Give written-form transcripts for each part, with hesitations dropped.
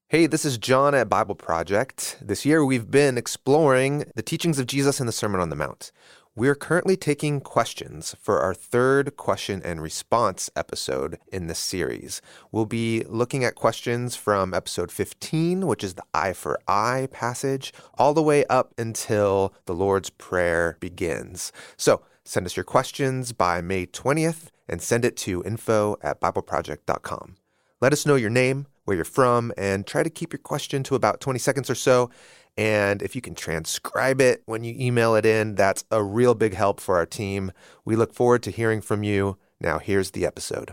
Hey, this is John at Bible Project. This year we've been exploring the teachings of Jesus in the Sermon on the Mount. We're currently taking questions for our third question and response episode in this series. We'll be looking at questions from episode 15, which is the eye for eye passage, all the way up until the Lord's Prayer begins. So send us your questions by May 20th and send it to info@bibleproject.com. Let us know your name, where you're from, and try to keep your question to about 20 seconds or so. And if you can transcribe it when you email it in, that's a real big help for our team. We look forward to hearing from you. Now here's the episode.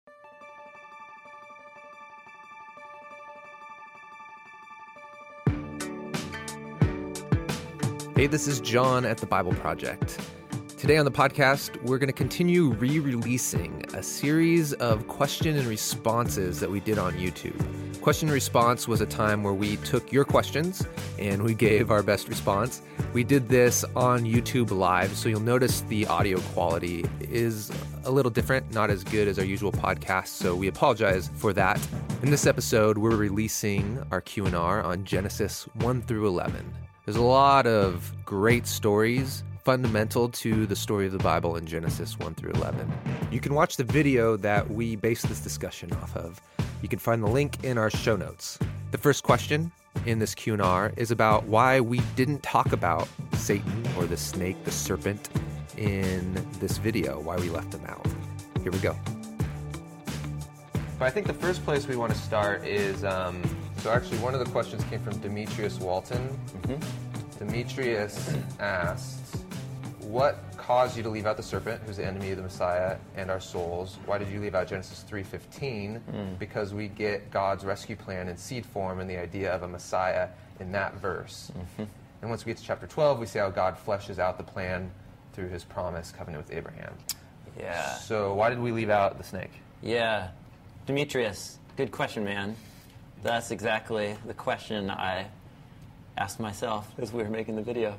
Hey, this is John at the Bible Project. Today on the podcast, we're going to continue re-releasing a series of question and responses that we did on YouTube. Question and response was a time where we took your questions and we gave our best response. We did this on YouTube Live, so you'll notice the audio quality is a little different, not as good as our usual podcast, so we apologize for that. In this episode, we're releasing our Q&R on Genesis 1 through 11. There's a lot of great stories fundamental to the story of the Bible in Genesis 1 through 11. You can watch the video that we based this discussion off of. You can find the link in our show notes. The first question in this Q&R is about why we didn't talk about Satan or the snake, the serpent, in this video, why we left him out. Here we go. But I think the first place we want to start is, so actually one of the questions came from Demetrius Walton. Demetrius asks, what caused you to leave out the serpent, who's the enemy of the Messiah and our souls? Why did you leave out Genesis 3:15? Because we get God's rescue plan in seed form and the idea of a Messiah in that verse. And once we get to chapter 12, we see how God fleshes out the plan through his promise covenant with Abraham. Yeah. So why did we leave out the snake? Yeah. Demetrius, good question, man. That's exactly the question I asked myself as we were making the video.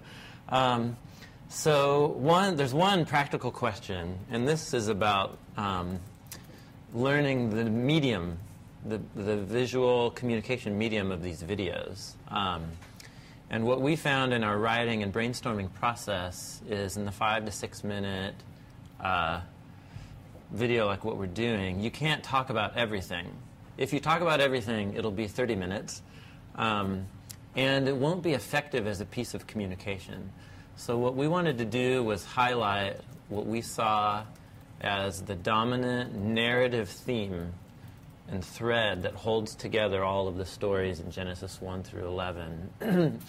So there's one practical question, and this is about learning the medium, the visual communication medium of these videos. And what we found in our writing and brainstorming process is in the 5 to 6 minute video like what we're doing, you can't talk about everything. If you talk about everything, it'll be 30 minutes, and it won't be effective as a piece of communication. So what we wanted to do was highlight what we saw as the dominant narrative theme and thread that holds together all of the stories in Genesis 1 through 11.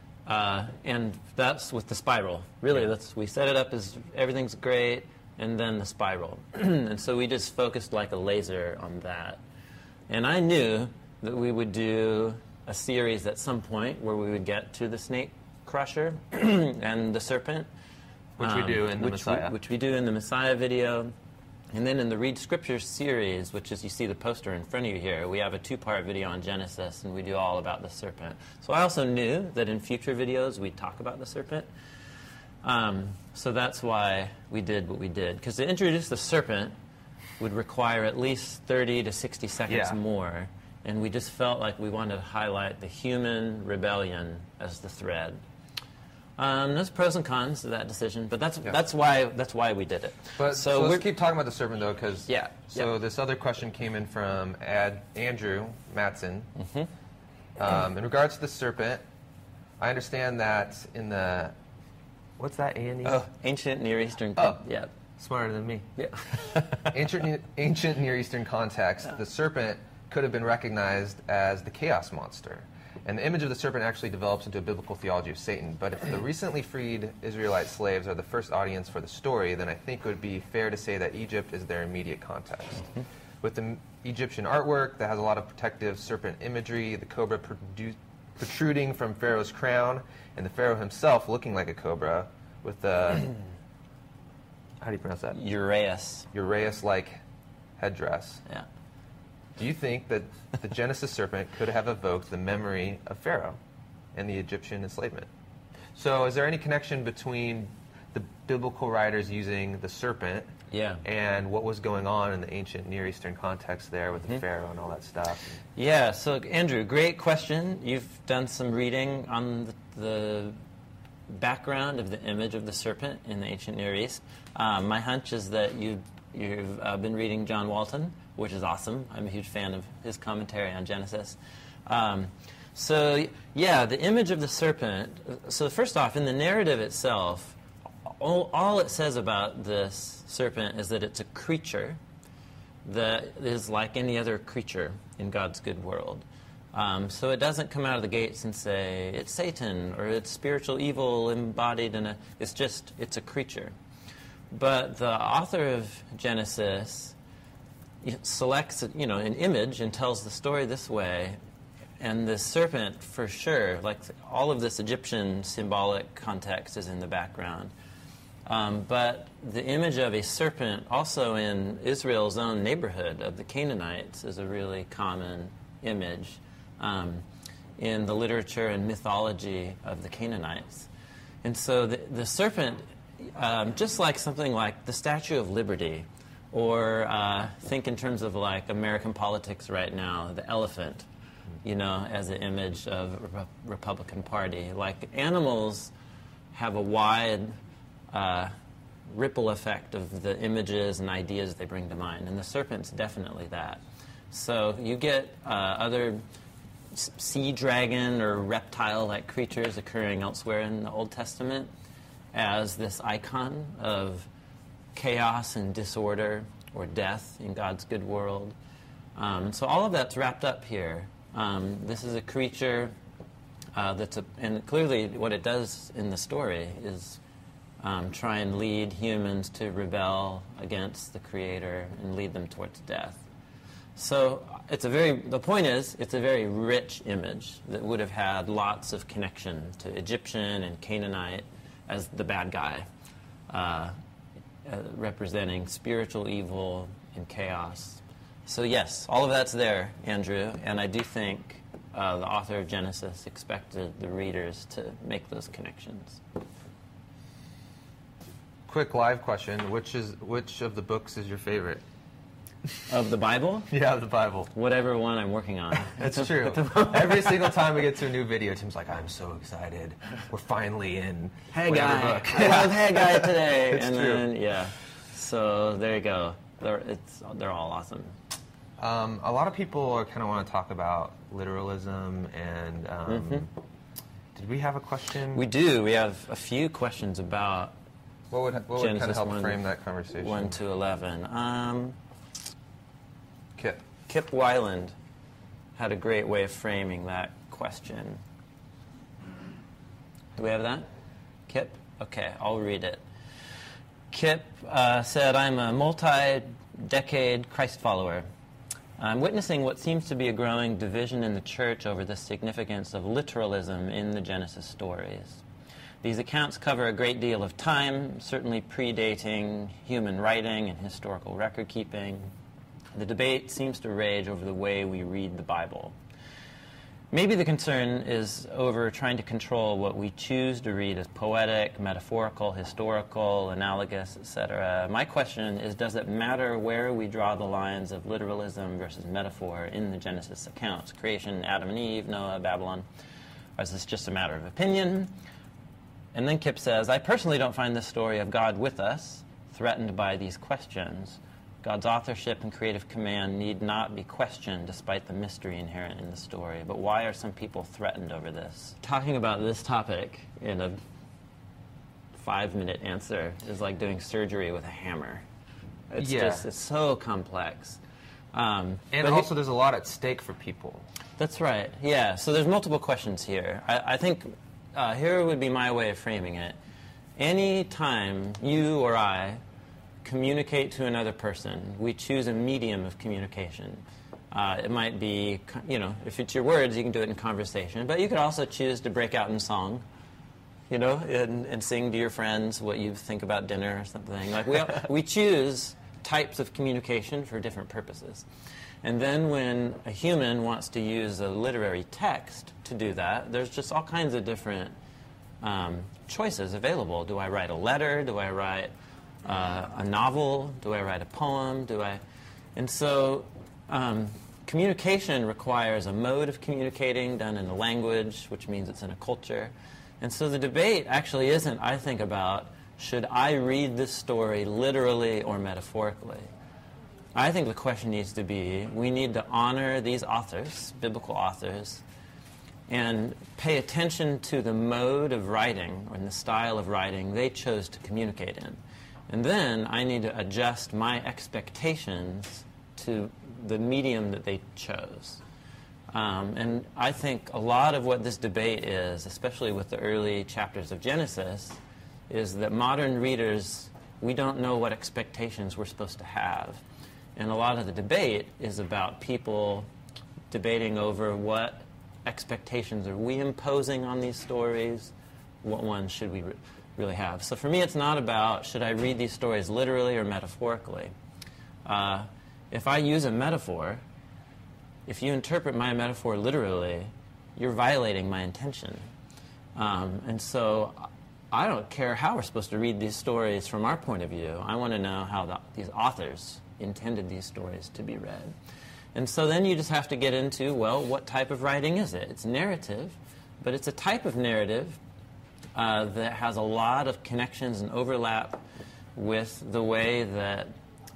And that's with the spiral. Really, we set it up as everything's great, and then the spiral. And so we just focused like a laser on that. And I knew that we would do a series at some point where we would get to the snake crusher and the serpent. Which we do in the Messiah. Which we do in the Messiah video. And then in the Read Scriptures series, which is, you see the poster in front of you here, we have a 2-part video on Genesis, and we do all about the serpent. So I also knew that in future videos we'd talk about the serpent. So that's why we did what we did. Because to introduce the serpent would require at least 30 to 60 seconds more. And we just felt like we wanted to highlight the human rebellion as the thread. There's pros and cons to that decision, but that's why we did it. But so let's keep talking about the serpent, though, because this other question came in from Andrew Matson. In regards to the serpent, I understand that in the what's that, Andy? Ancient Near Eastern. Smarter than me. Yeah. Ancient Near Eastern context, the serpent could have been recognized as the chaos monster. And the image of the serpent actually develops into a biblical theology of Satan. But if the recently freed Israelite slaves are the first audience for the story, then I think it would be fair to say that Egypt is their immediate context. With the Egyptian artwork that has a lot of protective serpent imagery, the cobra protruding from Pharaoh's crown, and the Pharaoh himself looking like a cobra with the, how do you pronounce that? Uraeus-like headdress. Yeah. Do you think that the Genesis serpent could have evoked the memory of Pharaoh and the Egyptian enslavement? So is there any connection between the biblical writers using the serpent Yeah. and what was going on in the ancient Near Eastern context there with the Pharaoh and all that stuff. Yeah, so Andrew, great question. You've done some reading on the background of the image of the serpent in the ancient Near East. My hunch is that you've been reading John Walton, which is awesome. I'm a huge fan of his commentary on Genesis. So, yeah, the image of the serpent. So first off, in the narrative itself, all it says about this serpent is that it's a creature that is like any other creature in God's good world. So it doesn't come out of the gates and say, it's Satan, or it's spiritual evil embodied in it's a creature. But the author of Genesis selects, an image and tells the story this way. And the serpent, for sure, like all of this Egyptian symbolic context is in the background. But the image of a serpent also in Israel's own neighborhood of the Canaanites is a really common image in the literature and mythology of the Canaanites. And so the serpent, just like something like the Statue of Liberty, or think in terms of like American politics right now, the elephant, as an image of a Republican Party. Like animals have a wide ripple effect of the images and ideas they bring to mind, and the serpent's definitely that. So you get other sea dragon or reptile-like creatures occurring elsewhere in the Old Testament as this icon of chaos and disorder or death in God's good world. So all of that's wrapped up here. This is a creature and clearly what it does in the story is try and lead humans to rebel against the Creator and lead them towards death. So the point is, it's a very rich image that would have had lots of connection to Egyptian and Canaanite as the bad guy, representing spiritual evil and chaos. So yes, all of that's there, Andrew, and I do think the author of Genesis expected the readers to make those connections. Quick live question: which of the books is your favorite? Of the Bible? Yeah, of the Bible. Whatever one I'm working on. That's true. Every single time we get to a new video, Tim's like, I'm so excited. We're finally in whatever book. I love Hey Guy today. It's and true. Then, yeah. So there you go. They're all awesome. A lot of people kind of want to talk about literalism and did we have a question? We do. We have a few questions about what would kind of help 1, frame that conversation? 1 to 11. Kip Weiland had a great way of framing that question. Do we have that? Kip? Okay, I'll read it. Kip said, I'm a multi-decade Christ follower. I'm witnessing what seems to be a growing division in the church over the significance of literalism in the Genesis stories. These accounts cover a great deal of time, certainly predating human writing and historical record keeping. The debate seems to rage over the way we read the Bible. Maybe the concern is over trying to control what we choose to read as poetic, metaphorical, historical, analogous, etc. My question is, does it matter where we draw the lines of literalism versus metaphor in the Genesis accounts? Creation, Adam and Eve, Noah, Babylon. Or is this just a matter of opinion? And then Kip says, I personally don't find this story of God with us threatened by these questions. God's authorship and creative command need not be questioned despite the mystery inherent in the story. But why are some people threatened over this? Talking about this topic in a 5-minute answer is like doing surgery with a hammer. It's so complex. And also there's a lot at stake for people. That's right, yeah. So there's multiple questions here. I think here would be my way of framing it. Any time you or I communicate to another person, we choose a medium of communication. It might be, if it's your words, you can do it in conversation, but you could also choose to break out in song, and sing to your friends what you think about dinner or something. Like we choose types of communication for different purposes. And then when a human wants to use a literary text to do that, there's just all kinds of different choices available. Do I write a letter? Do I write a novel? Do I write a poem? And so communication requires a mode of communicating done in a language, which means it's in a culture. And so the debate actually isn't, I think, about should I read this story literally or metaphorically. I think the question needs to be, we need to honor these authors, biblical authors, and pay attention to the mode of writing or the style of writing they chose to communicate in. And then I need to adjust my expectations to the medium that they chose. And I think a lot of what this debate is, especially with the early chapters of Genesis, is that modern readers, we don't know what expectations we're supposed to have. And a lot of the debate is about people debating over what expectations are we imposing on these stories, what ones should we really have. So for me, it's not about should I read these stories literally or metaphorically. If I use a metaphor, if you interpret my metaphor literally, you're violating my intention. And so I don't care how we're supposed to read these stories from our point of view. I want to know how these authors intended these stories to be read. And so then you just have to get into, well, what type of writing is it? It's narrative, but it's a type of narrative that has a lot of connections and overlap with the way that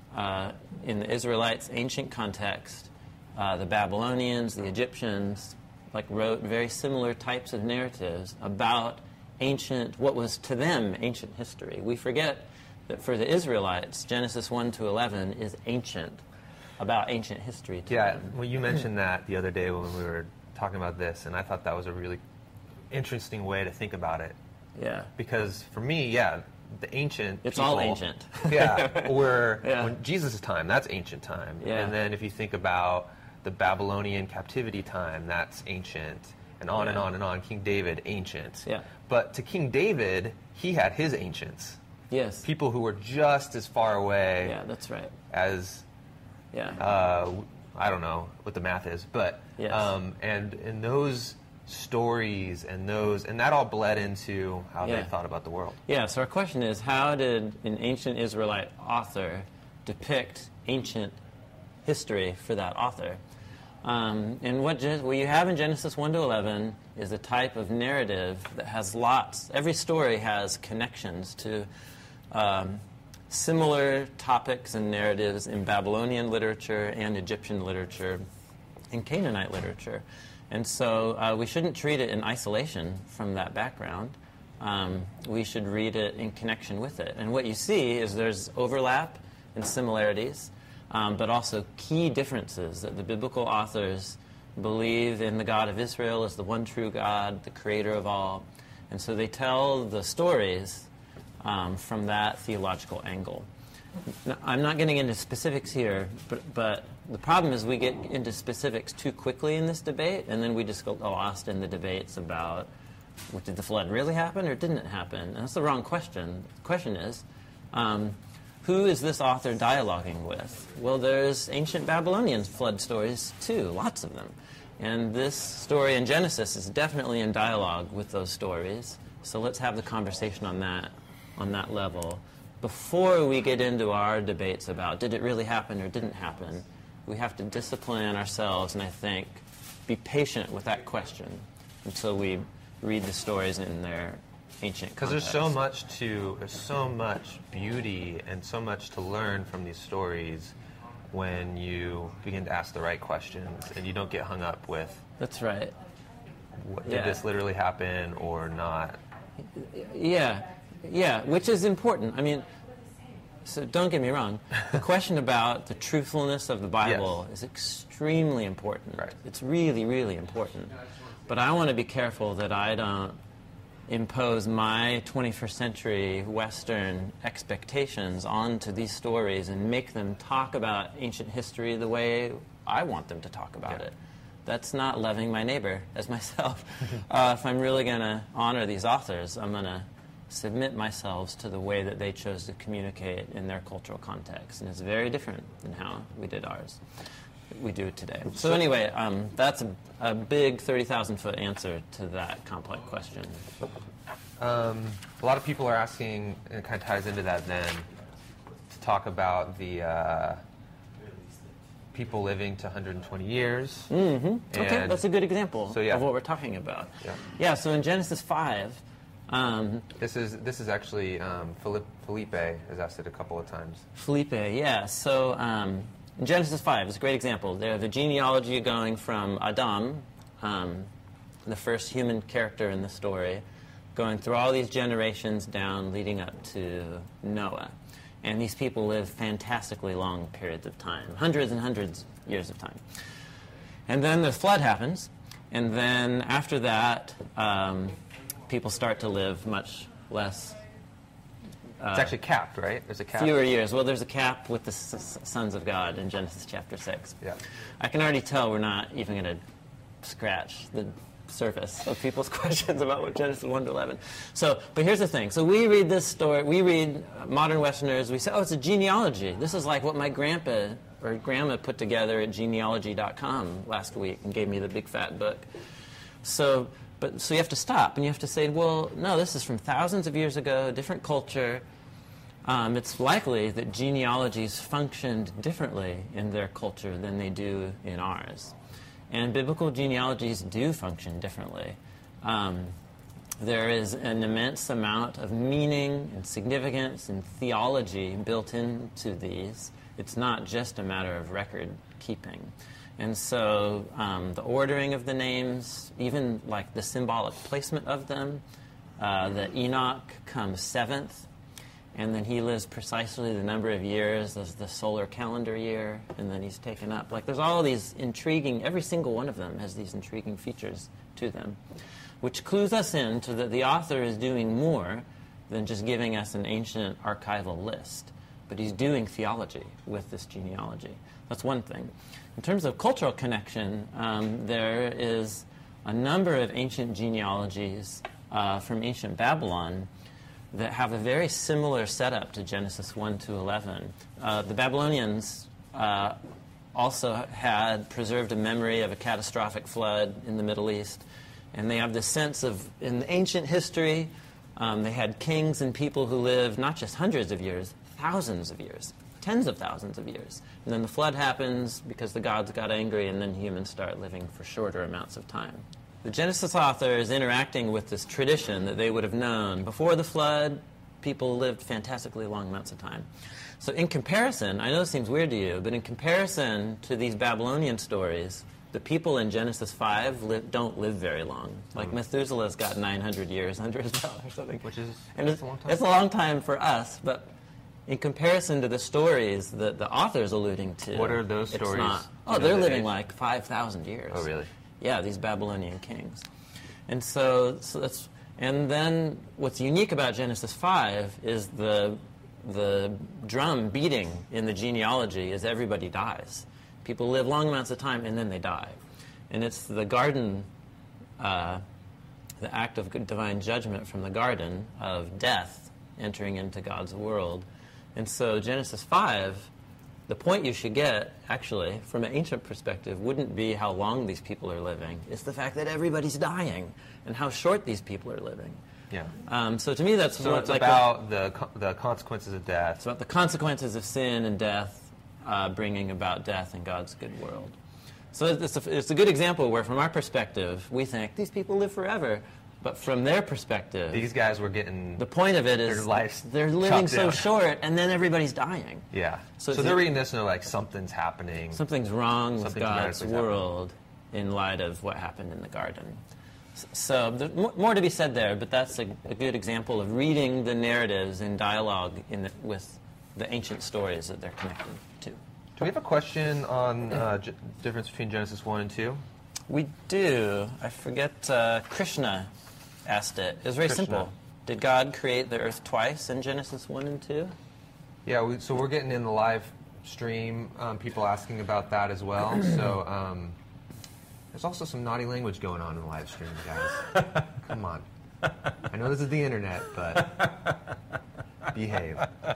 in the Israelites' ancient context, the Babylonians, the Egyptians, wrote very similar types of narratives about what was to them ancient history. We forget that for the Israelites, Genesis 1 to 11 is about ancient history to them. Well, you mentioned that the other day when we were talking about this, and I thought that was a really interesting way to think about it. Yeah. Because for me, the ancient It's people, all ancient. when Jesus' time, that's ancient time. Yeah. And then if you think about the Babylonian captivity time, that's ancient. And on and on and on. King David, ancient. Yeah. But to King David, he had his ancients. Yes. People who were just as far away Yeah, that's right. as, Yeah. I don't know what the math is, but Yes. and those stories and that all bled into how they Yeah. thought about the world. Yeah, so our question is, how did an ancient Israelite author depict ancient history for that author? And what you have in Genesis 1 to 11 is a type of narrative that has every story has connections to similar topics and narratives in Babylonian literature and Egyptian literature and Canaanite literature. And so we shouldn't treat it in isolation from that background. We should read it in connection with it. And what you see is there's overlap and similarities, but also key differences, that the biblical authors believe in the God of Israel as the one true God, the creator of all. And so they tell the stories from that theological angle. Now, I'm not getting into specifics here, but the problem is we get into specifics too quickly in this debate, and then we just get lost in the debates about, did the flood really happen or didn't it happen? And that's the wrong question. The question is, who is this author dialoguing with? Well, there's ancient Babylonian flood stories too, lots of them. And this story in Genesis is definitely in dialogue with those stories. So let's have the conversation on that level. Before we get into our debates about did it really happen or didn't happen, we have to discipline ourselves and I think be patient with that question until we read the stories in their ancient context. Because there's so much beauty and so much to learn from these stories when you begin to ask the right questions and you don't get hung up with That's right. Did this literally happen or not? Yeah, which is important. I mean, so don't get me wrong. The question about the truthfulness of the Bible is extremely important. Right. It's really, really important. But I want to be careful that I don't impose my 21st century Western expectations onto these stories and make them talk about ancient history the way I want them to talk about it. That's not loving my neighbor as myself. If I'm really going to honor these authors, I'm going to submit myself to the way that they chose to communicate in their cultural context. And it's very different than how we did ours. We do it today. So anyway, that's a big 30,000-foot answer to that complex question. A lot of people are asking, and it kind of ties into that then, talk about the people living to 120 years. Okay, that's a good example So, yeah. of what we're talking about. Yeah. So in Genesis 5, This is actually Felipe has asked it a couple of times. Felipe, yeah. So in Genesis 5 is a great example. There's the genealogy going from Adam, the first human character in the story, going through all these generations down, leading up to Noah. And these people live fantastically long periods of time, hundreds and hundreds of years of time. And then the flood happens, and then after that, people start to live much less. It's actually capped, right? There's a cap. Fewer years. Well, there's a cap with the sons of God in Genesis chapter 6. Yeah. I can already tell we're not even going to scratch the surface of people's questions about what Genesis 1 to 11. So, but here's the thing. So we read this story, we read modern Westerners, we say, oh, it's a genealogy. This is like what my grandpa or grandma put together at genealogy.com last week and gave me the big fat book. So you have to stop and you have to say, well, no, this is from thousands of years ago, different culture. It's likely that genealogies functioned differently in their culture than they do in ours. And biblical genealogies do function differently. There is an immense amount of meaning and significance and theology built into these. It's not just a matter of record keeping. And so the ordering of the names, even like the symbolic placement of them, that Enoch comes 7th, and then he lives precisely the number of years as the solar calendar year, and then he's taken up. Like there's all these intriguing, every single one of them has these intriguing features to them, which clues us in to that the author is doing more than just giving us an ancient archival list, but he's doing theology with this genealogy. That's one thing. In terms of cultural connection, there is a number of ancient genealogies from ancient Babylon that have a very similar setup to Genesis 1 to 11. The Babylonians also had preserved a memory of a catastrophic flood in the Middle East, and they have this sense of, in ancient history, they had kings and people who lived not just hundreds of years, thousands of years, tens of thousands of years. And then the flood happens because the gods got angry, and then humans start living for shorter amounts of time. The Genesis author is interacting with this tradition that they would have known. Before the flood, people lived fantastically long amounts of time. So in comparison, I know this seems weird to you, but in comparison to these Babylonian stories, the people in Genesis 5 don't live very long. Like Methuselah's got 900 years under his belt or something. Which is and a long time. It's a long time for us, but in comparison to the stories that the author's alluding to, what are those it's stories? not. Oh, they're living like 5,000 years. Oh, really? Yeah, these Babylonian kings. And so that's, and then what's unique about Genesis 5 is the drum beating in the genealogy is everybody dies. People live long amounts of time and then they die. And it's the garden, the act of divine judgment from the garden of death entering into God's world. And so Genesis 5, the point you should get, actually, from an ancient perspective, wouldn't be how long these people are living. It's the fact that everybody's dying and how short these people are living. Yeah. So to me, that's so what, it's like about the consequences of death. it's about the consequences of sin and death bringing about death in God's good world. So it's a good example where, from our perspective, we think these people live forever. But from their perspective, these guys were getting the point of it is their lives they're living chopped so down. short, and then everybody's dying. Yeah. So So they're reading this and they're like, something's happening. Something's wrong with Something God's dramatically world in light of what happened in the garden. So there's more to be said there, but that's a good example of reading the narratives in dialogue with the ancient stories that they're connected to. Do we have a question on difference between Genesis 1 and 2? We do. I forget, Krishna asked it. It was very Krishna. simple. Did God create the earth twice in Genesis 1 and 2? Yeah, so we're getting in the live stream, people asking about that as well. So there's also some naughty language going on in the live stream, guys. Come on. I know this is the internet, but behave.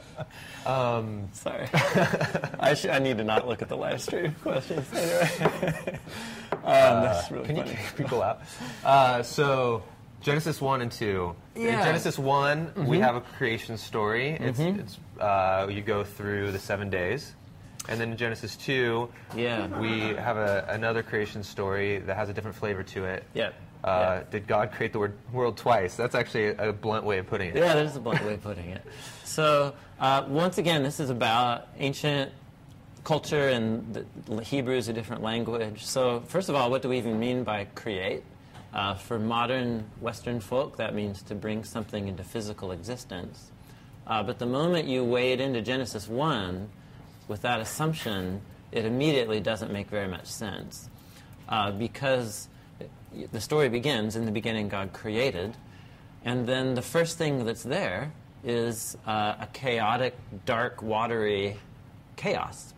Sorry. I need to not look at the live stream questions. Anyway. That's really Can you funny. kick people out? So Genesis 1 and 2. Yeah. In Genesis 1, we have a creation story. It's you go through the 7 days. And then in Genesis 2, we have another creation story that has a different flavor to it. Did God create the world twice? That's actually a blunt way of putting it. Yeah, that is a blunt way of putting it. So, once again, this is about ancient culture, and the Hebrew is a different language. So, first of all, what do we even mean by create? For modern Western folk, that means to bring something into physical existence. But the moment you wade into Genesis 1, with that assumption, it immediately doesn't make very much sense. Because the story begins, in the beginning God created, and then the first thing that's there is a chaotic, dark, watery chaos.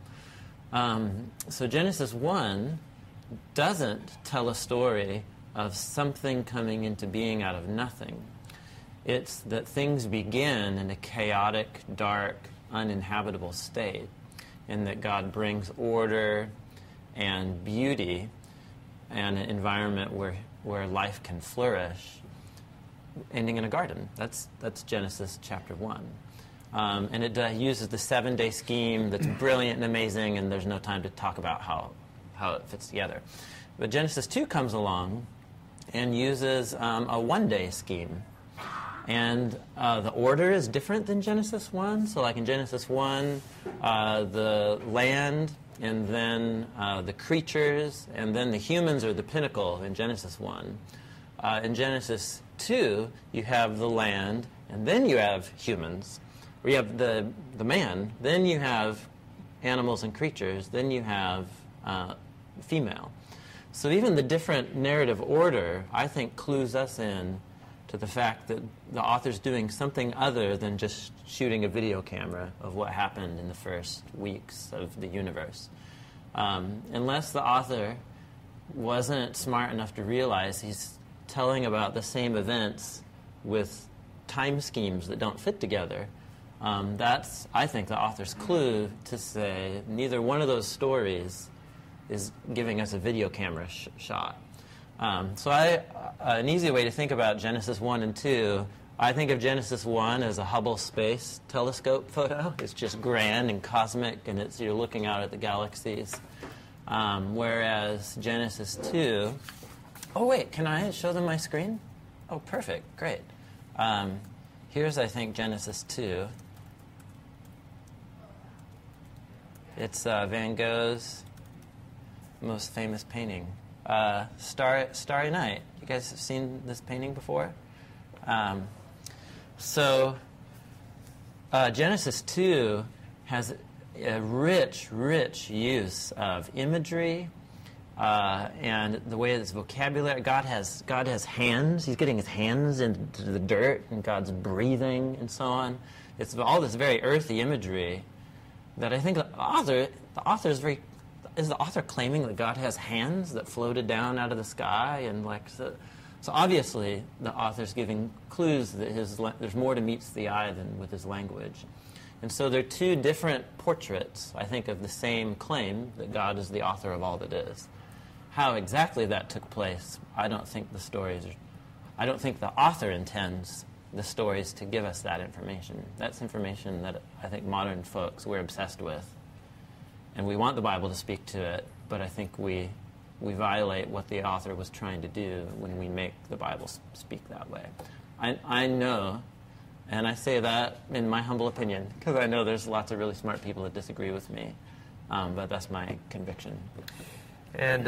So Genesis 1 doesn't tell a story of something coming into being out of nothing. It's that things begin in a chaotic, dark, uninhabitable state, and that God brings order and beauty and an environment where life can flourish, ending in a garden. That's Genesis chapter 1. And it uses the 7-day scheme that's brilliant and amazing, and there's no time to talk about how it fits together. But Genesis 2 comes along and uses a 1-day scheme. And the order is different than Genesis 1. So like in Genesis 1, the land, and then the creatures, and then the humans are the pinnacle in Genesis 1. In Genesis 2, you have the land, and then you have humans. Or you have the man, then you have animals and creatures, then you have female. So even the different narrative order, I think, clues us in to the fact that the author's doing something other than just shooting a video camera of what happened in the first weeks of the universe. Unless the author wasn't smart enough to realize he's telling about the same events with time schemes that don't fit together, that's, I think, the author's clue to say neither one of those stories is giving us a video camera shot. So an easy way to think about Genesis 1 and 2, I think of Genesis 1 as a Hubble Space Telescope photo. It's just grand and cosmic, and you're looking out at the galaxies. Whereas Genesis 2... Oh, wait, can I show them my screen? Oh, perfect, great. Here's, I think, Genesis 2. It's Van Gogh's most famous painting. Starry Night. You guys have seen this painting before? Genesis 2 has a rich use of imagery and the way it's vocabulary. God has hands. He's getting his hands into the dirt, and God's breathing and so on. It's all this very earthy imagery that I think the author is the author claiming that God has hands that floated down out of the sky, and so obviously the author's giving clues that there's more to meets the eye than with his language. And so they're two different portraits, I think, of the same claim that God is the author of all that is. How exactly that took place, I don't think the author intends the stories to give us that information. That's information that I think modern folks, we're obsessed with. And we want the Bible to speak to it, but I think we violate what the author was trying to do when we make the Bible speak that way. I know, and I say that in my humble opinion, because I know there's lots of really smart people that disagree with me, but that's my conviction. And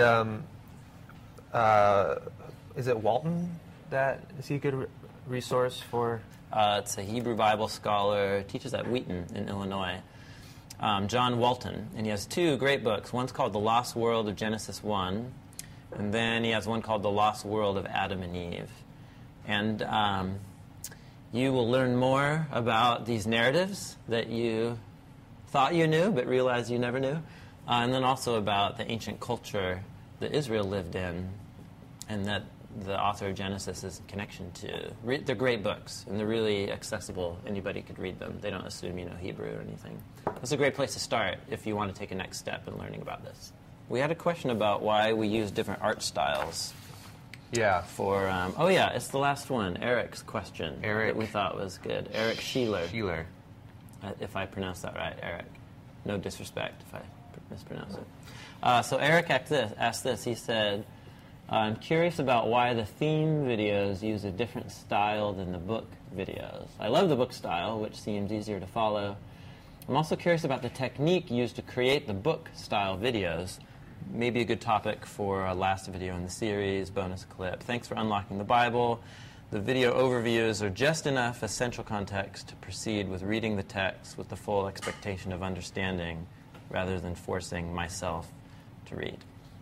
is it Walton is he a good resource for? It's a Hebrew Bible scholar, teaches at Wheaton in Illinois. John Walton, and he has two great books. One's called The Lost World of Genesis 1, and then he has one called The Lost World of Adam and Eve. And you will learn more about these narratives that you thought you knew but realized you never knew, and then also about the ancient culture that Israel lived in and that the author of Genesis is in connection to. They're great books, and they're really accessible. Anybody could read them. They don't assume you know Hebrew or anything. It's a great place to start if you want to take a next step in learning about this. We had a question about why we use different art styles. Yeah. For it's the last one. Eric's question. That we thought was good. Eric Sheeler. if I pronounce that right, Eric. No disrespect if I mispronounce it. So Eric asked this. He said, I'm curious about why the theme videos use a different style than the book videos. I love the book style, which seems easier to follow. I'm also curious about the technique used to create the book-style videos. Maybe a good topic for a last video in the series, bonus clip. Thanks for unlocking the Bible. The video overviews are just enough essential context to proceed with reading the text with the full expectation of understanding rather than forcing myself to read.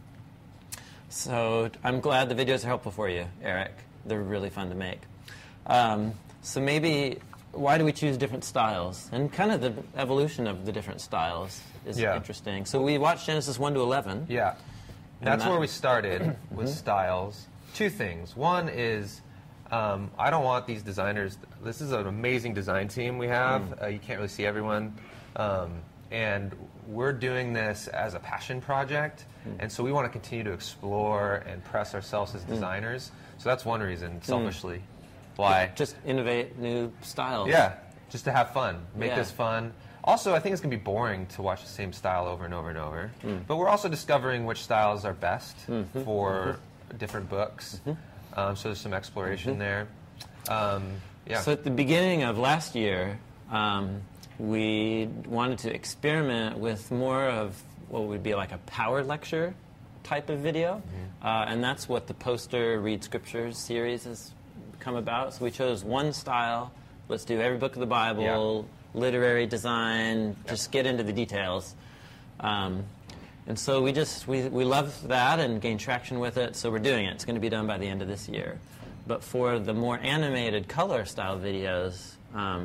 So I'm glad the videos are helpful for you, Eric. They're really fun to make. So maybe, why do we choose different styles? And kind of the evolution of the different styles is interesting. So we watched Genesis 1 to 11. Yeah. That's where we started with styles. Two things. One is, I don't want these designers. This is an amazing design team we have. You can't really see everyone. And we're doing this as a passion project. And so we want to continue to explore and press ourselves as designers. So that's one reason, selfishly, why. Just innovate new styles. Yeah, just to have fun. Make this fun. Also, I think it's going to be boring to watch the same style over and over and over. But we're also discovering which styles are best for different books. So there's some exploration there. So at the beginning of last year, we wanted to experiment with more of what would be like a power lecture type of video. And that's what the Poster Read Scriptures series has come about. So we chose one style. Let's do every book of the Bible, literary design, just get into the details. And so we love that and gained traction with it, so we're doing it. It's going to be done by the end of this year. But for the more animated color style videos,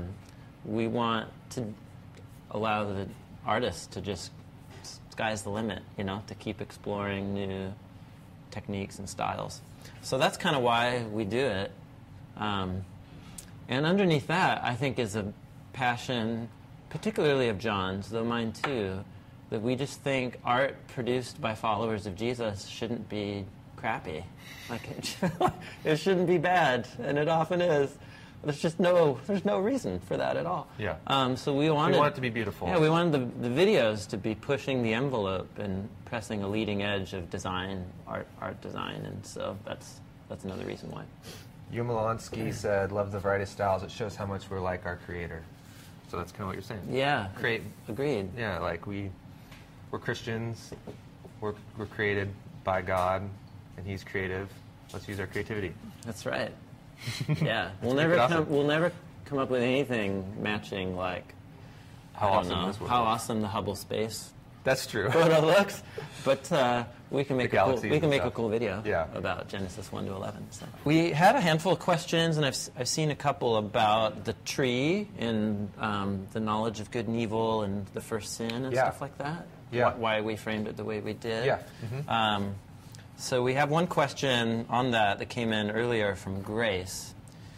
we want to allow the artists to just, sky's the limit, to keep exploring new techniques and styles. So that's kind of why we do it. And underneath that, I think, is a passion, particularly of John's, though mine too, that we just think art produced by followers of Jesus shouldn't be crappy. Like it shouldn't be bad, and it often is. There's no reason for that at all. Yeah. So we want it to be beautiful. Yeah, we wanted the videos to be pushing the envelope and pressing a leading edge of design, art design, and so that's another reason why. Umalansky said, "Love the variety of styles. It shows how much we're like our Creator." So that's kind of what you're saying. Yeah. Agreed. Yeah, like we're Christians. We're created by God, and He's creative. Let's use our creativity. That's right. Yeah, we'll never come up with anything matching like how awesome the Hubble space. That's true. Photo looks, but we can make a cool video Yeah. about Genesis 1 to 11. So we had a handful of questions, and I've seen a couple about the tree and the knowledge of good and evil and the first sin and stuff like that. Yeah. Why we framed it the way we did. Yeah. So we have one question on that came in earlier from Grace.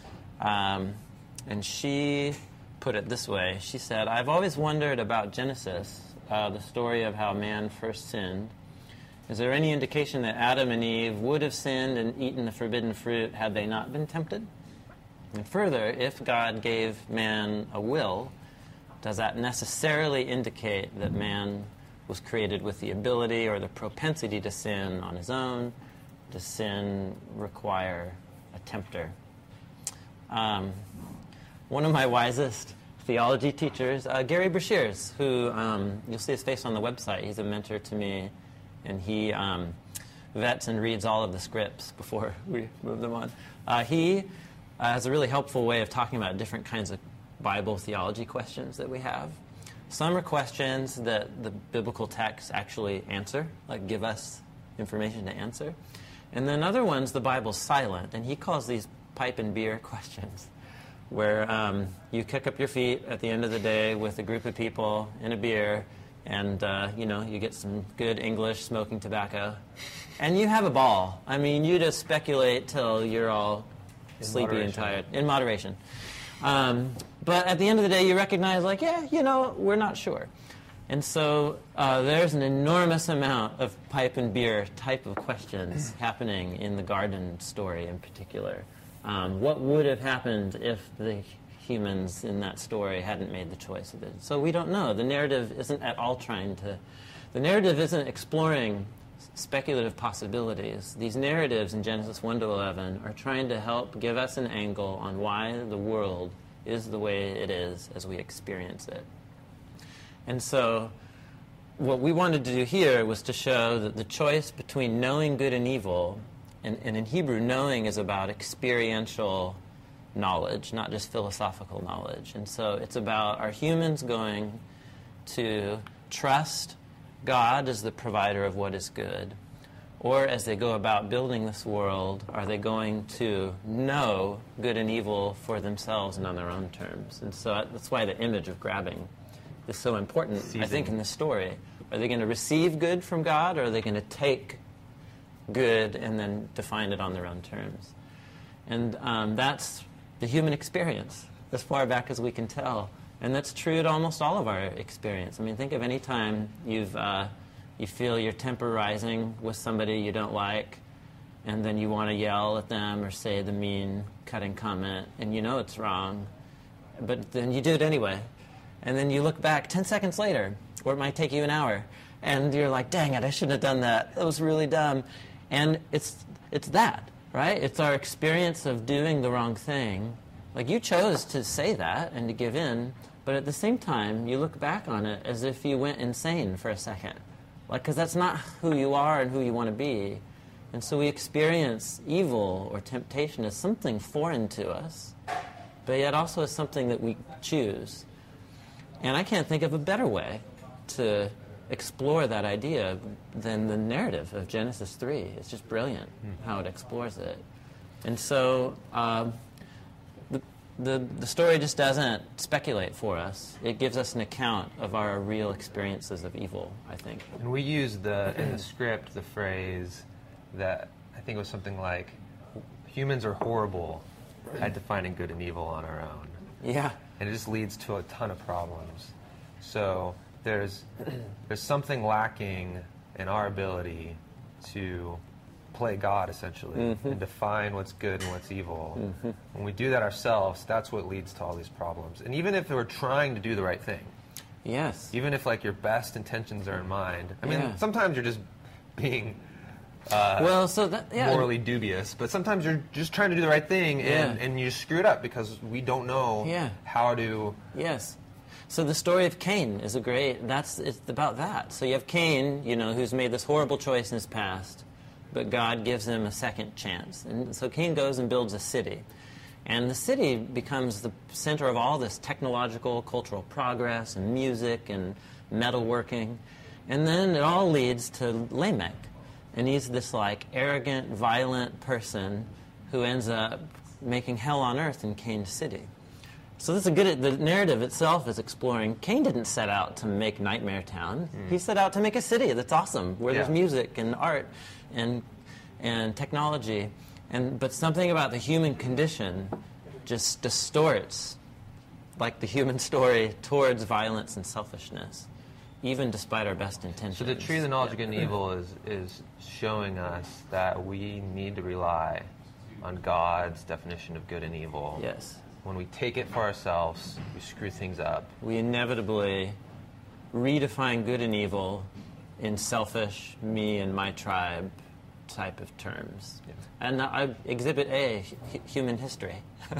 And she put it this way. She said, I've always wondered about Genesis, the story of how man first sinned. Is there any indication that Adam and Eve would have sinned and eaten the forbidden fruit had they not been tempted? And further, if God gave man a will, does that necessarily indicate that man was created with the ability or the propensity to sin on his own? Does sin require a tempter? One of my wisest theology teachers, Gary Breshears, who you'll see his face on the website. He's a mentor to me, and he vets and reads all of the scripts before we move them on. He has a really helpful way of talking about different kinds of Bible theology questions that we have. Some are questions that the biblical texts actually answer, like give us information to answer. And then other ones, the Bible's silent, and he calls these pipe and beer questions, where you kick up your feet at the end of the day with a group of people in a beer, and you get some good English smoking tobacco, and you have a ball. I mean, you just speculate till you're all sleepy and tired, in moderation. But at the end of the day, you recognize, we're not sure. And so there's an enormous amount of pipe and beer type of questions happening in the garden story in particular. What would have happened if the humans in that story hadn't made the choice of it. So we don't know. The narrative isn't at all the narrative isn't exploring speculative possibilities. These narratives in Genesis 1 to 11 are trying to help give us an angle on why the world is the way it is as we experience it. And so what we wanted to do here was to show that the choice between knowing good and evil, and in Hebrew, knowing is about experiential knowledge, not just philosophical knowledge. And so it's about, are humans going to trust God as the provider of what is good? Or as they go about building this world, are they going to know good and evil for themselves and on their own terms? And so that's why the image of grabbing is so important, I think, in the story. Are they going to receive good from God, or are they going to take good and then define it on their own terms? And that's the human experience, as far back as we can tell. And that's true to almost all of our experience. I mean, think of any time you feel your temper rising with somebody you don't like, and then you want to yell at them or say the mean, cutting comment, and you know it's wrong, but then you do it anyway. And then you look back 10 seconds later, or it might take you an hour, and you're like, dang it, I shouldn't have done that. That was really dumb. And it's that, right? It's our experience of doing the wrong thing. Like, you chose to say that and to give in, but at the same time, you look back on it as if you went insane for a second. Like, because that's not who you are and who you want to be. And so we experience evil or temptation as something foreign to us, but yet also as something that we choose. And I can't think of a better way to explore that idea than the narrative of Genesis 3. It's just brilliant how it explores it. And so the story just doesn't speculate for us. It gives us an account of our real experiences of evil, I think. And we use in the script the phrase that I think was something like, humans are horrible at defining good and evil on our own. Yeah. And it just leads to a ton of problems. So there's something lacking in our ability to play God, essentially, and define what's good and what's evil. When we do that ourselves, that's what leads to all these problems. And even if we're trying to do the right thing, yes, even if like your best intentions are in mind, I mean, sometimes you're just being morally dubious, but sometimes you're just trying to do the right thing, and you screw it up because we don't know how to. Yes. So the story of Cain is it's about that. So you have Cain, who's made this horrible choice in his past, but God gives him a second chance. And so Cain goes and builds a city. And the city becomes the center of all this technological, cultural progress and music and metalworking. And then it all leads to Lamech. And he's this arrogant, violent person who ends up making hell on earth in Cain's city. So this is the narrative itself is exploring. Cain didn't set out to make Nightmare Town. He set out to make a city that's awesome, where there's music and art and technology. But something about the human condition just distorts, the human story, towards violence and selfishness, even despite our best intentions. So the tree of the knowledge of good and evil is showing us that we need to rely on God's definition of good and evil. Yes. When we take it for ourselves, we screw things up. We inevitably redefine good and evil in selfish, me and my tribe type of terms. Yeah. And I exhibit A, human history.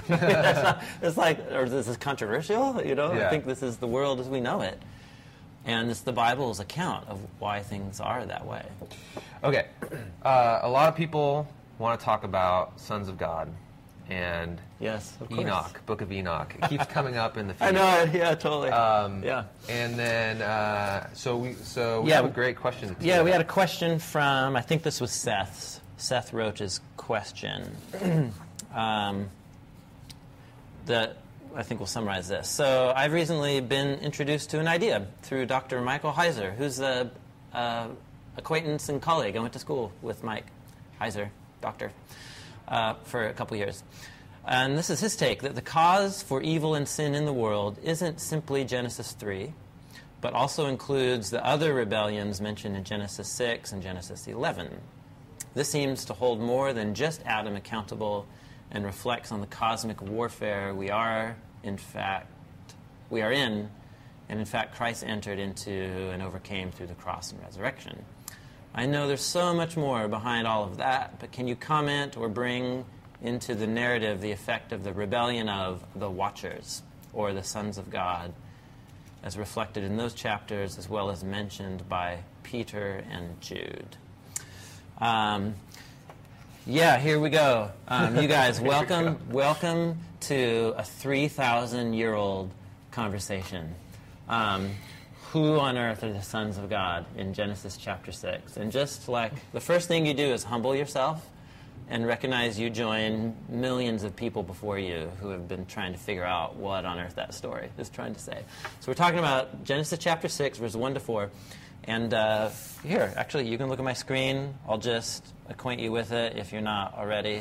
Or this is controversial, I think this is the world as we know it. And it's the Bible's account of why things are that way. Okay. A lot of people want to talk about sons of God. And yes, of course. Enoch, Book of Enoch. It keeps coming up in the feed. I know, yeah, totally. And then, so we have a great question. Yeah, we had a question from, I think this was Seth Roach's question. That I think will summarize this. So I've recently been introduced to an idea through Dr. Michael Heiser, who's an acquaintance and colleague. I went to school with Mike Heiser, doctor, for a couple years. And this is his take, that the cause for evil and sin in the world isn't simply Genesis 3, but also includes the other rebellions mentioned in Genesis 6 and Genesis 11. This seems to hold more than just Adam accountable and reflects on the cosmic warfare we are in fact, we are in, and in fact Christ entered into and overcame through the cross and resurrection. I know there's so much more behind all of that, but can you comment or bring into the narrative the effect of the rebellion of the Watchers, or the sons of God, as reflected in those chapters as well as mentioned by Peter and Jude? Here we go. You guys, welcome to a 3,000-year-old conversation. Who on earth are the sons of God in Genesis chapter 6? And just like the first thing you do is humble yourself and recognize you join millions of people before you who have been trying to figure out what on earth that story is trying to say. So we're talking about Genesis chapter 6, verses 1 to 4. And here, actually, you can look at my screen. I'll just acquaint you with it if you're not already.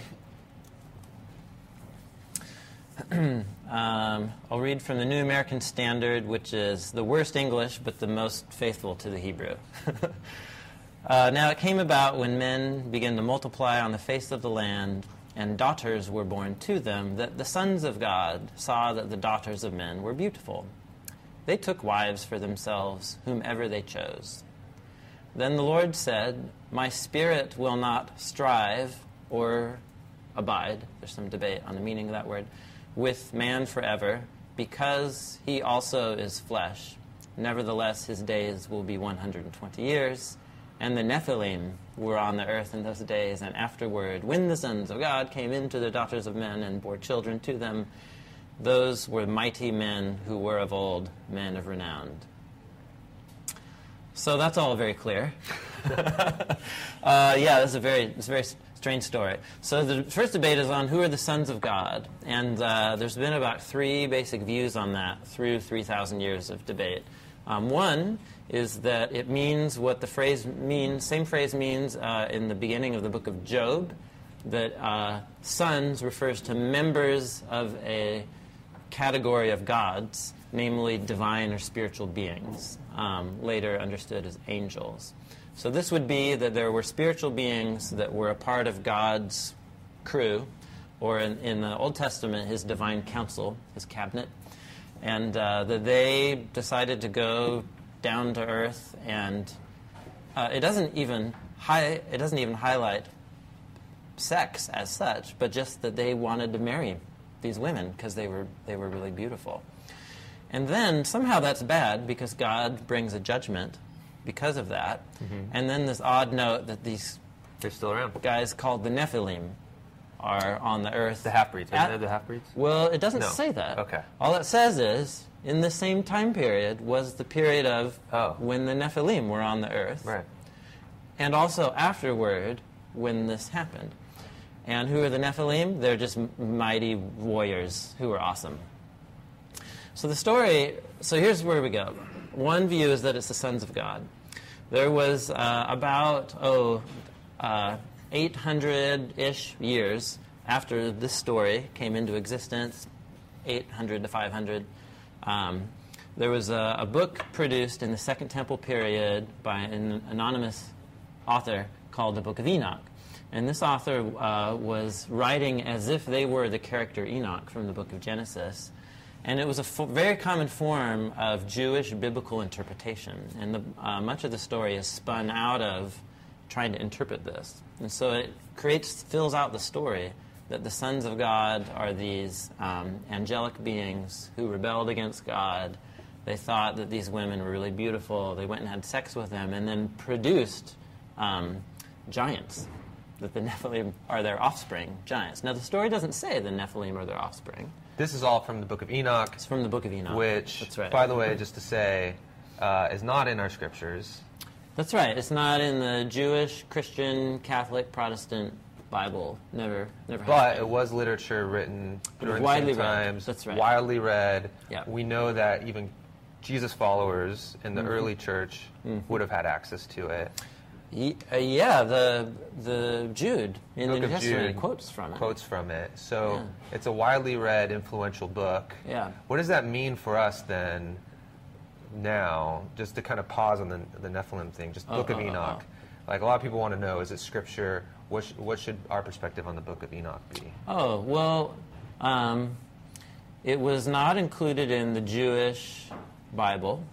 I'll read from the New American Standard, which is the worst English, but the most faithful to the Hebrew. Now it came about when men began to multiply on the face of the land, and daughters were born to them, that the sons of God saw that the daughters of men were beautiful. They took wives for themselves, whomever they chose. Then the Lord said, "My spirit will not strive or abide," there's some debate on the meaning of that word, "with man forever, because he also is flesh. Nevertheless, his days will be 120 years. And the Nephilim were on the earth in those days, and afterward, when the sons of God came into the daughters of men and bore children to them, those were mighty men who were of old, men of renown." So that's all very clear. It's a very strange story. So the first debate is on who are the sons of God, and there's been about 3 basic views on that through 3,000 years of debate. One is that it means what the phrase means, same phrase means in the beginning of the book of Job, that sons refers to members of a category of gods, namely divine or spiritual beings, later understood as angels. So this would be that there were spiritual beings that were a part of God's crew, or in the Old Testament, his divine council, his cabinet, and that they decided to go down to earth, and it doesn't even highlight sex as such, but just that they wanted to marry these women because they were really beautiful. And then somehow that's bad because God brings a judgment because of that. Mm-hmm. And then this odd note that they're still around. Guys called the Nephilim are on the earth. The half-breeds, aren't they the half-breeds? Well, it doesn't say that. Okay. All it says is, in the same time period was the period of when the Nephilim were on the earth. Right. And also afterward, when this happened. And who are the Nephilim? They're just mighty warriors who are awesome. So the story, so here's where we go. One view is that it's the sons of God. There was about 800-ish years after this story came into existence, 800 to 500. There was a book produced in the Second Temple period by an anonymous author called the Book of Enoch. And this author was writing as if they were the character Enoch from the book of Genesis. And it was a very common form of Jewish biblical interpretation. And much of the story is spun out of trying to interpret this. And so it fills out the story that the sons of God are these angelic beings who rebelled against God. They thought that these women were really beautiful. They went and had sex with them and then produced giants, that the Nephilim are their offspring, giants. Now, the story doesn't say the Nephilim are their offspring. This is all from the Book of Enoch. It's from the Book of Enoch. Which, that's right. By the way, just to say, is not in our scriptures. That's right. It's not in the Jewish, Christian, Catholic, Protestant Bible. Never But it was literature written during the same times. That's right. Widely read. Yeah. We know that even Jesus followers in the early church would have had access to it. The Jude in the New Testament quotes from it. So it's a widely read, influential book. Yeah. What does that mean for us then? Now, just to kind of pause on the Nephilim thing, just Book of Enoch. Like a lot of people want to know, is it scripture? What should our perspective on the Book of Enoch be? Oh, well, It was not included in the Jewish Bible.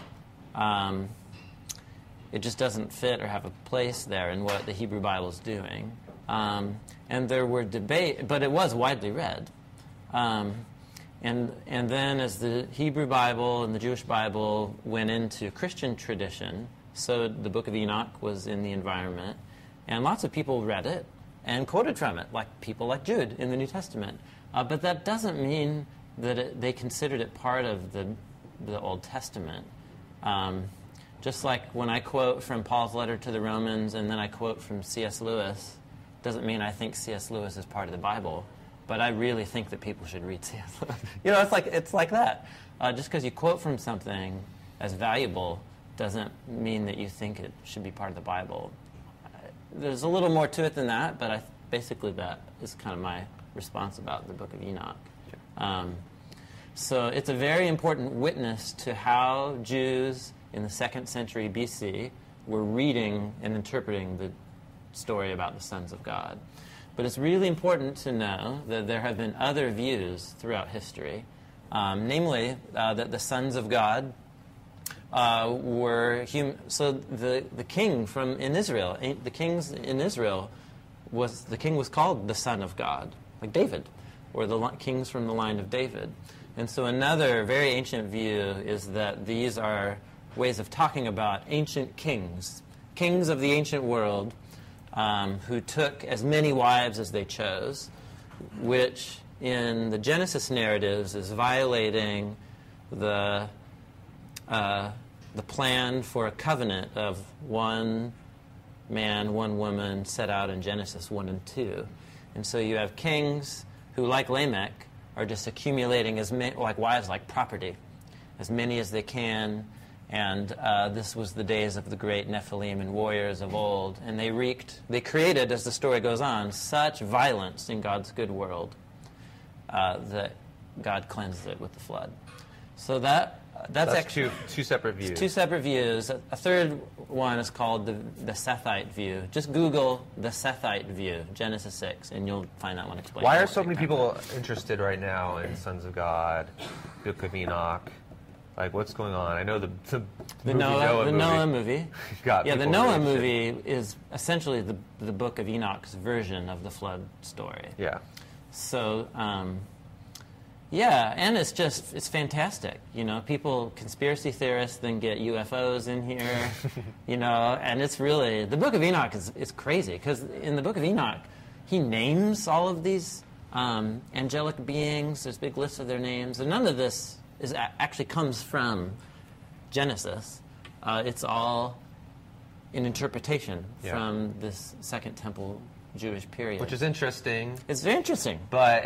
It just doesn't fit or have a place there in what the Hebrew Bible is doing. And there were debate, but it was widely read. And then as the Hebrew Bible and the Jewish Bible went into Christian tradition, so the Book of Enoch was in the environment, and lots of people read it and quoted from it, like people like Jude in the New Testament. But that doesn't mean that they considered it part of the Old Testament. Just like when I quote from Paul's letter to the Romans and then I quote from C.S. Lewis, doesn't mean I think C.S. Lewis is part of the Bible, but I really think that people should read C.S. Lewis. You know, it's like that. Just because you quote from something as valuable doesn't mean that you think it should be part of the Bible. There's a little more to it than that, but basically that is kind of my response about the Book of Enoch. So it's a very important witness to how Jews in the 2nd century B.C. were reading and interpreting the story about the sons of God. But it's really important to know that there have been other views throughout history, namely that the sons of God were human. So the king in Israel, the kings in Israel, the king was called the son of God, like David, or the kings from the line of David. And so another very ancient view is that these are ways of talking about ancient kings of the ancient world, who took as many wives as they chose, which in the Genesis narratives is violating the plan for a covenant of one man, one woman set out in Genesis 1 and 2. And so you have kings who, like Lamech, are just accumulating as many, like wives, like property, as many as they can. And this was the days of the great Nephilim and warriors of old. And they created, as the story goes on, such violence in God's good world that God cleansed it with the flood. So that's actually two separate views. Two separate views. A third one is called the Sethite view. Just Google the Sethite view, Genesis 6, and you'll find that one explained. Why are so many people interested right now in Sons of God, Book of Enoch? Like, what's going on? I know the Noah movie. The Noah movie interested. is essentially the Book of Enoch's version of the flood story. Yeah. So, and it's fantastic. You know, conspiracy theorists then get UFOs in here, you know, and it's really, the Book of Enoch is crazy, because in the Book of Enoch, he names all of these angelic beings. There's a big list of their names, and none of this actually comes from Genesis. It's all an interpretation from this Second Temple Jewish period. Which is interesting. It's very interesting. But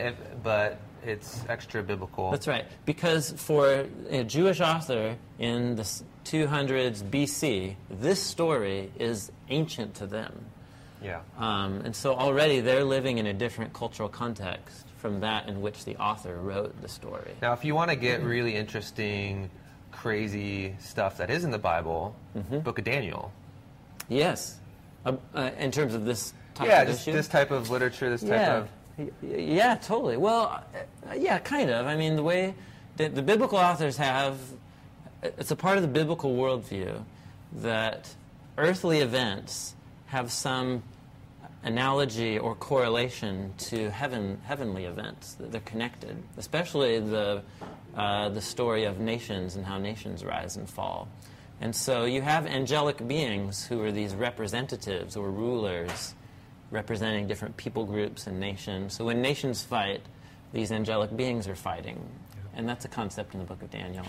it's extra biblical. That's right. Because for a Jewish author in the 200s BC, this story is ancient to them. Yeah. And so already they're living in a different cultural context from that in which the author wrote the story. Now, if you want to get really interesting, crazy stuff that is in the Bible, Book of Daniel. Yes. In terms of this type of issue? This type of literature, this type of... Yeah, totally. Well, kind of. I mean, the way the biblical authors have, it's a part of the biblical worldview that earthly events have some analogy or correlation to heavenly events, that they're connected, especially the story of nations and how nations rise and fall. And so you have angelic beings who are these representatives or rulers representing different people groups and nations. So when nations fight, these angelic beings are fighting. And that's a concept in the Book of Daniel.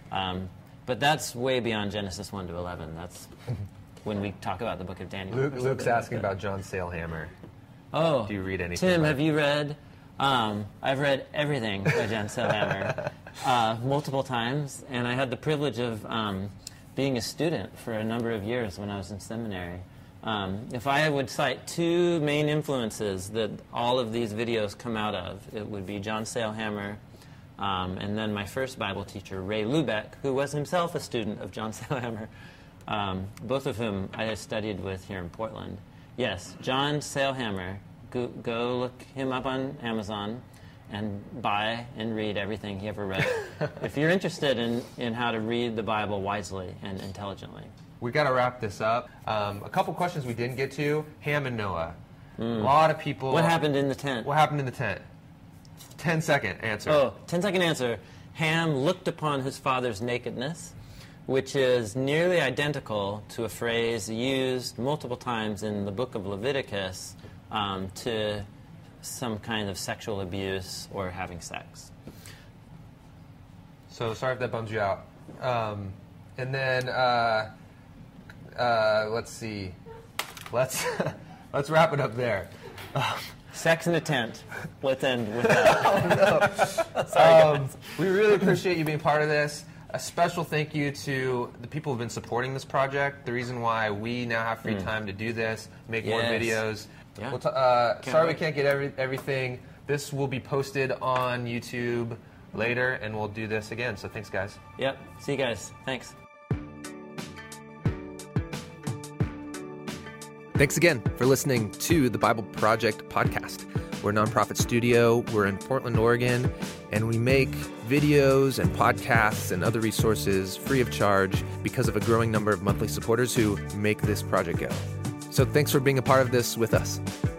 But that's way beyond Genesis 1 to 11. That's when we talk about the Book of Daniel. Luke's asking about John Sailhammer. Oh. Do you read anything? Tim, have you read? I've read everything by John Sailhammer multiple times. And I had the privilege of being a student for a number of years when I was in seminary. If I would cite two main influences that all of these videos come out of, it would be John Sailhammer and then my first Bible teacher, Ray Lubeck, who was himself a student of John Sailhammer, both of whom I studied with here in Portland. Yes, John Sailhammer, go look him up on Amazon. and buy and read everything he ever read if you're interested in how to read the Bible wisely and intelligently. We got to wrap this up. A couple questions we didn't get to. Ham and Noah. A lot of people... What happened in the tent? What happened in the tent? 10-second answer. Oh, 10-second answer. Ham looked upon his father's nakedness, which is nearly identical to a phrase used multiple times in the book of Leviticus to some kind of sexual abuse or having sex. So sorry if that bums you out. And then let's see. Let's wrap it up there. Sex in a tent. Let's end with that. Oh, no. Sorry, guys. We really appreciate you being part of this. A special thank you to the people who have been supporting this project. The reason why we now have free time to do this, make more videos. Yeah. Sorry we can't get everything. This will be posted on YouTube later, and we'll do this again. So thanks, guys. Yep. See you guys. Thanks. Thanks again for listening to the Bible Project podcast. We're a nonprofit studio. We're in Portland, Oregon, and we make videos and podcasts and other resources free of charge because of a growing number of monthly supporters who make this project go. So thanks for being a part of this with us.